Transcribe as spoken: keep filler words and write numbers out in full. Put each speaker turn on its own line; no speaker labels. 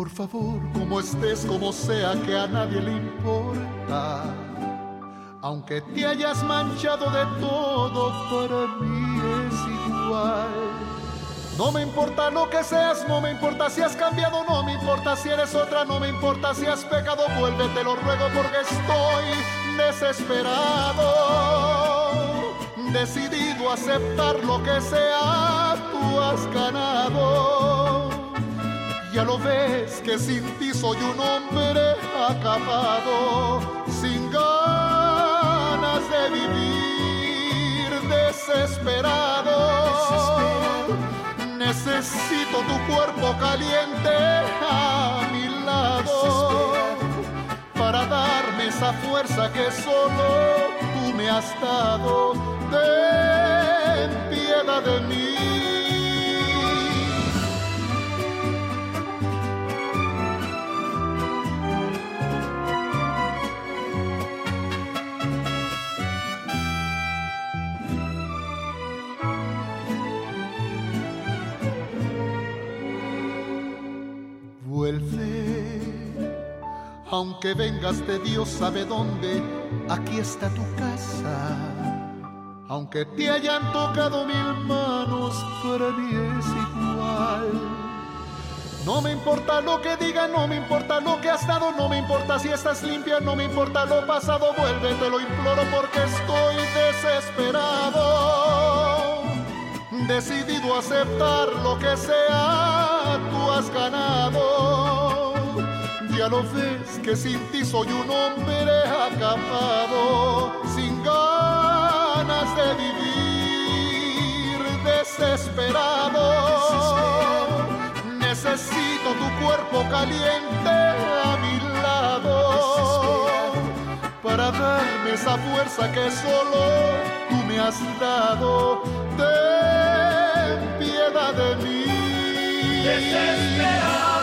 Por favor, como estés, como sea, que a nadie le importa. Aunque te hayas manchado de todo, para mí es igual. No me importa lo que seas, no me importa si has cambiado, no me importa si eres otra, no me importa si has pecado, vuelve, te lo ruego, porque estoy desesperado, decidido a aceptar lo que sea, tú has ganado. Ya lo ves que sin ti soy un hombre acabado, sin ganas de vivir, desesperado. desesperado. Necesito tu cuerpo caliente a mi lado, para darme esa fuerza que solo tú me has dado. Ten piedad de mí. Vuelve, aunque vengas de Dios sabe dónde, aquí está tu casa. Aunque te hayan tocado mil manos, para mí es igual. No me importa lo que digan, no me importa lo que has dado, no me importa si estás limpia, no me importa lo pasado, vuelve, te lo imploro, porque estoy desesperado, decidido a aceptar lo que sea, tú has ganado. Ya lo ves que sin ti soy un hombre acabado, sin ganas de vivir, desesperado. desesperado. Necesito tu cuerpo caliente a mi lado, para darme esa fuerza que solo tú me has dado. Ten piedad de mí.
Desesperado.